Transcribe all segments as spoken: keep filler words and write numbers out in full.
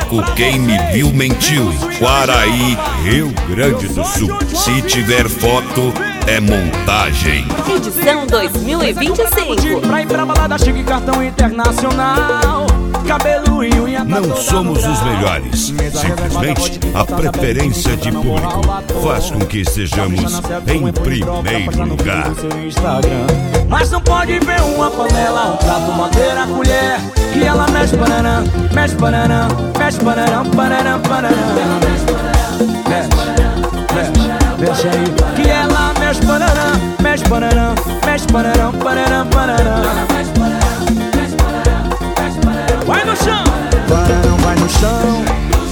Bloco Quem Me Viu Mentiu, Quaraí, Rio Grande do Sul. Se tiver foto, é montagem. Edição dois mil e vinte e cinco. Pra ir pra balada chique, cartão internacional. Cabelo e unha. Não somos os melhores. Simplesmente a preferência de público faz com que estejamos em primeiro lugar. Mas não pode ver uma panela, um prato, madeira, colher, que ela mexe banana, mexe banana, mexe banana, banana, banana. Mexe, mexe, mexe aí. Que ela mexe banana, mexe banana, mexe banana, banana, banana. Vai no chão, banana vai no chão,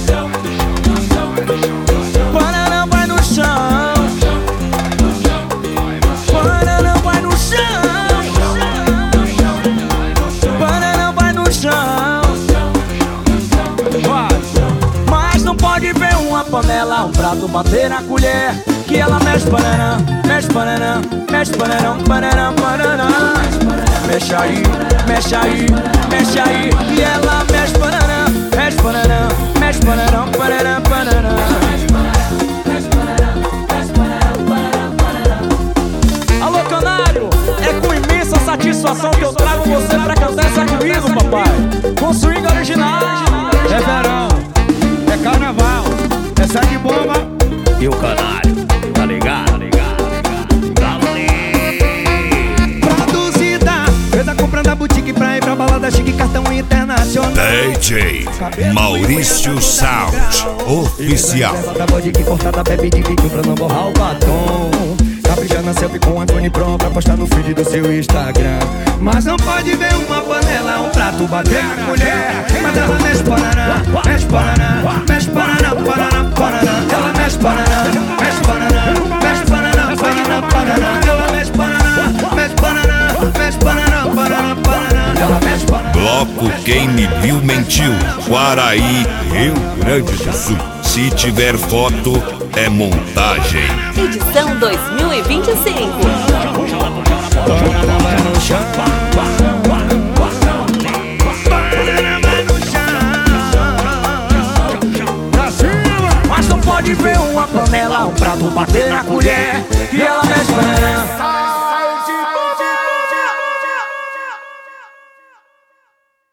banana vai no chão, banana vai no chão, banana vai no chão. Mas não pode ver uma panela, um prato, bater na colher, que ela mexe banana, mexe banana, mexe banana, banana, banana. Mexe aí, mexe aí, mexe aí, e ela mexe banana, mexe banana, mexe banana, banana, banana. Alô, canário, é com imensa satisfação que eu trago você pra cantar essa comigo, papai. Com swing original. É verão, é carnaval, é sangue bomba. E o canário, tá ligado, tá ligado, tá valer. Produzida, fez a compra na boutique pra ir pra balada chique, cartão internacional. D J Maurício Sound Oficial. Da vodka cortada, bebe de vídeo pra não borrar o batom. Capricha na selfie com a Tony pronto pra postar no feed do seu Instagram. Mas não pode ver uma panela, um prato, bater na colher. Mas ela mexe banana, mexe banana, mexe banana, banana, banana. Ela mexe banana, mexe banana, mexe banana, banana, banana. Ela mexe banana, mexe banana, mexe banana, banana, banana. Ela mexe banana. Bloco Quem Me Viu Mentiu, Quaraí, Rio Grande do Sul. Se tiver foto, é montagem. Edição dois mil e vinte e cinco. Banana vai no chão, banana vai no chão. Pra cima. Mas não pode ver uma panela, um prato, bater na colher, e ela mexe banana.